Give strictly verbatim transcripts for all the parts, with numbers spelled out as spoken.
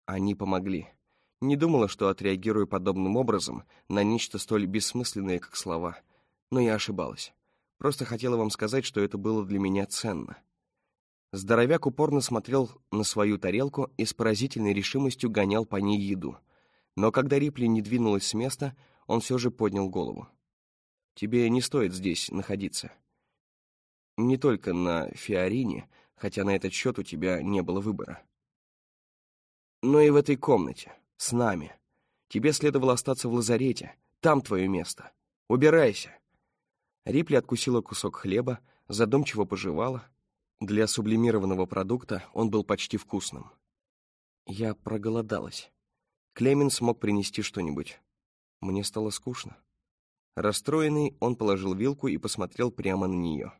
Они помогли. Не думала, что отреагирую подобным образом на нечто столь бессмысленное, как слова. Но я ошибалась. Просто хотела вам сказать, что это было для меня ценно. Здоровяк упорно смотрел на свою тарелку и с поразительной решимостью гонял по ней еду. Но когда Рипли не двинулась с места, он все же поднял голову. «Тебе не стоит здесь находиться. Не только на Фиорине, хотя на этот счет у тебя не было выбора. Но и в этой комнате, с нами. Тебе следовало остаться в лазарете, там твое место. Убирайся!» Рипли откусила кусок хлеба, задумчиво пожевала. Для сублимированного продукта он был почти вкусным. Я проголодалась. Клеменс смог принести что-нибудь. Мне стало скучно. Расстроенный, он положил вилку и посмотрел прямо на нее.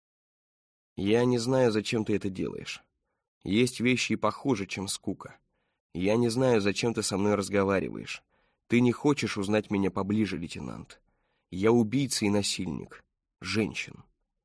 «Я не знаю, зачем ты это делаешь. Есть вещи и похуже, чем скука. Я не знаю, зачем ты со мной разговариваешь. Ты не хочешь узнать меня поближе, лейтенант. Я убийца и насильник. Женщин».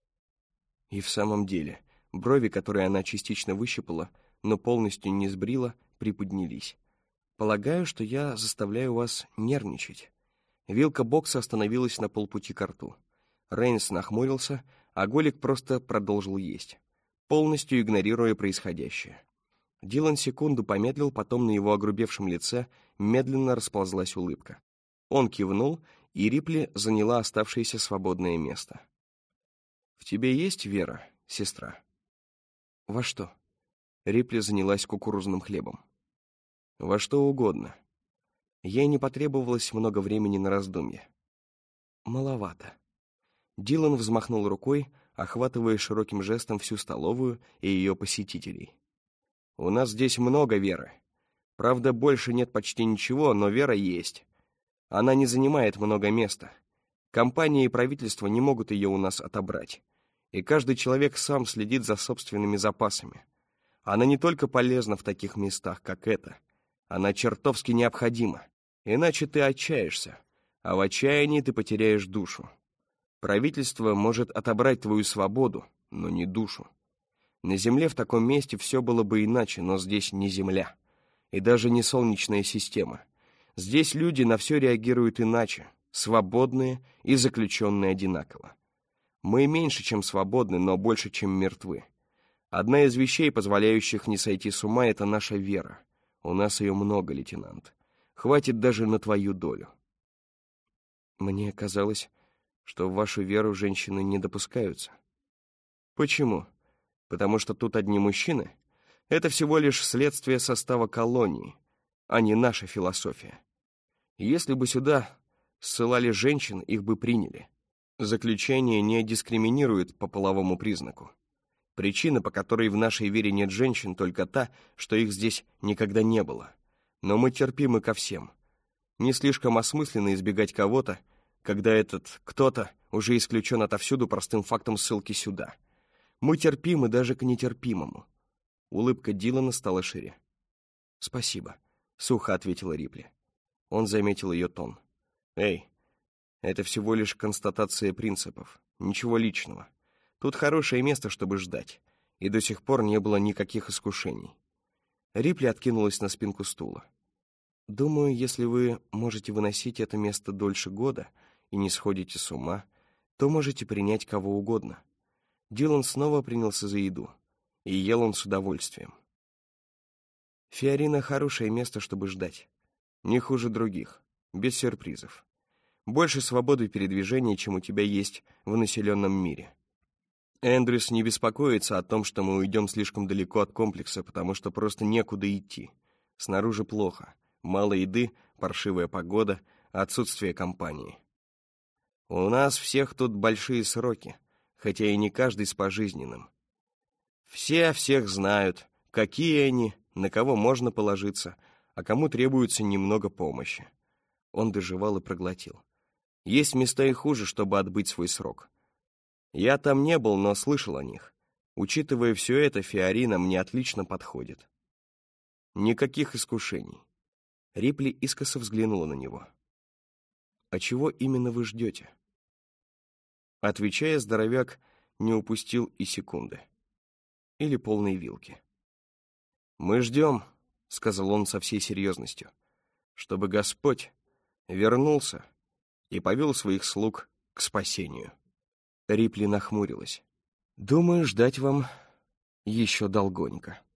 И в самом деле, брови, которые она частично выщипала, но полностью не сбрила, приподнялись. «Полагаю, что я заставляю вас нервничать». Вилка бокса остановилась на полпути к рту. Рейнс нахмурился, а Голик просто продолжил есть, полностью игнорируя происходящее. Дилан секунду помедлил, потом на его огрубевшем лице медленно расползлась улыбка. Он кивнул, и Рипли заняла оставшееся свободное место. «В тебе есть вера, сестра?» «Во что?» Рипли занялась кукурузным хлебом. «Во что угодно». Ей не потребовалось много времени на раздумье. «Маловато». Дилан взмахнул рукой, охватывая широким жестом всю столовую и ее посетителей. «У нас здесь много веры. Правда, больше нет почти ничего, но вера есть. Она не занимает много места. Компания и правительство не могут ее у нас отобрать. И каждый человек сам следит за собственными запасами. Она не только полезна в таких местах, как это. Она чертовски необходима. Иначе ты отчаешься, а в отчаянии ты потеряешь душу. Правительство может отобрать твою свободу, но не душу. На Земле в таком месте все было бы иначе, но здесь не Земля. И даже не Солнечная система. Здесь люди на все реагируют иначе, свободные и заключенные одинаково. Мы меньше, чем свободны, но больше, чем мертвы. Одна из вещей, позволяющих не сойти с ума, — это наша вера. У нас ее много, лейтенант. Хватит даже на твою долю. Мне казалось, что в вашу веру женщины не допускаются. Почему? Потому что тут одни мужчины? Это всего лишь следствие состава колонии, а не наша философия. Если бы сюда ссылали женщин, их бы приняли. Заключение не дискриминирует по половому признаку. Причина, по которой в нашей вере нет женщин, только та, что их здесь никогда не было. Но мы терпимы ко всем. Не слишком осмысленно избегать кого-то, когда этот кто-то уже исключен отовсюду простым фактом ссылки сюда. Мы терпимы даже к нетерпимому. Улыбка Дилана стала шире. «Спасибо», — сухо ответила Рипли. Он заметил ее тон. «Эй, это всего лишь констатация принципов, ничего личного. Тут хорошее место, чтобы ждать, и до сих пор не было никаких искушений». Рипли откинулась на спинку стула. «Думаю, если вы можете выносить это место дольше года и не сходите с ума, то можете принять кого угодно». Дилан снова принялся за еду, и ел он с удовольствием. «Фиорина — хорошее место, чтобы ждать. Не хуже других, без сюрпризов. Больше свободы передвижения, чем у тебя есть в населенном мире. Эндрюс не беспокоится о том, что мы уйдем слишком далеко от комплекса, потому что просто некуда идти. Снаружи плохо. Мало еды, паршивая погода, отсутствие компании. У нас всех тут большие сроки, хотя и не каждый с пожизненным. Все всех знают, какие они, на кого можно положиться, а кому требуется немного помощи». Он дожевал и проглотил. «Есть места и хуже, чтобы отбыть свой срок. Я там не был, но слышал о них. Учитывая все это, Фиорина мне отлично подходит. Никаких искушений». Рипли искоса взглянула на него. «А чего именно вы ждете?» Отвечая, здоровяк не упустил и секунды. Или полной вилки. «Мы ждем, сказал он со всей серьезностью, «чтобы Господь вернулся и повел своих слуг к спасению». Рипли нахмурилась. «Думаю, ждать вам еще долгонько».